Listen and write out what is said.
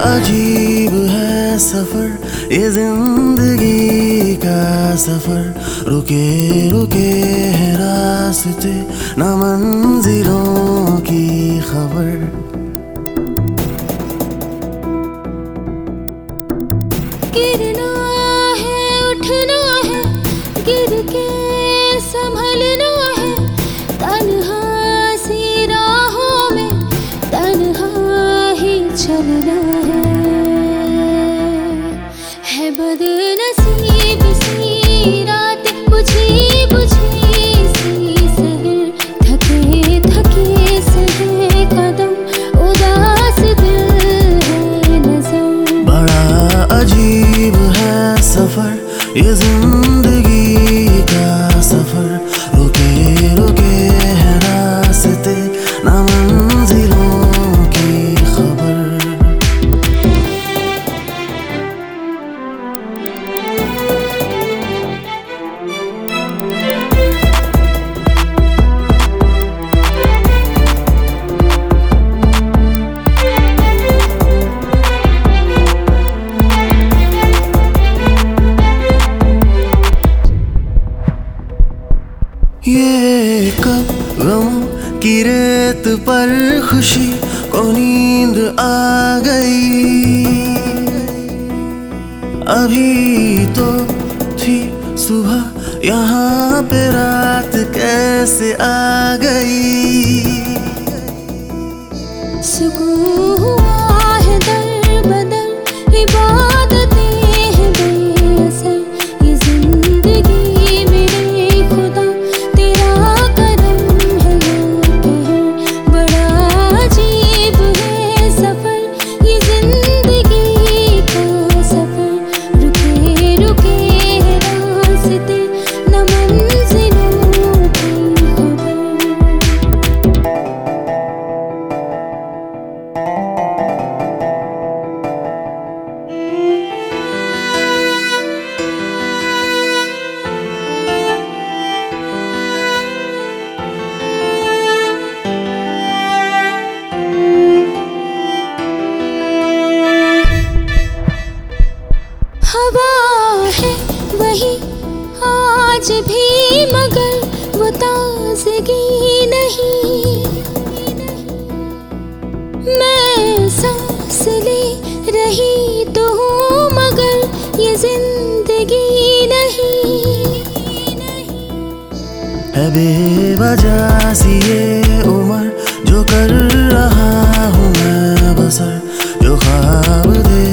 अजीब है सफर ये जिंदगी का सफर, रुके रुके है रास्ते न मंजिलों की खबर। गिरना है उठना है, गिर के संभलना है, तन्हा सी राहों में तन्हा ही चलना है बदनसीब सी रात, बुझी बुझी सी सहर, थके थके से है कदम, उदास दिल है नजर। बड़ा अजीब है सफर ये जिंदगी का सफर, रुके रुके है रास्ते न मंजिलों की खबर। ये कब गमों की रेत पर खुशी को नींद आ गई, अभी तो थी सुबह यहाँ पे रात कैसे आ गई। सुकून हुआ है दर बदर, इबादतें हैं बेअसर, ये जिंदगी मेरे खुदा तेरा करम है कहर। बड़ा अजीब है सफर ये जिंदगी का सफर, रुके रुके है रास्ते न मंजिलों की खबर। हवा है वही आज भी मगर वो ताज़गी नहीं, मैं सांस ले रही तो हूँ मगर ये जिंदगी नहीं। है बेवजह सी ये उम्र जो कर रहा हूँ मैं बसर, जो ख्वाब दे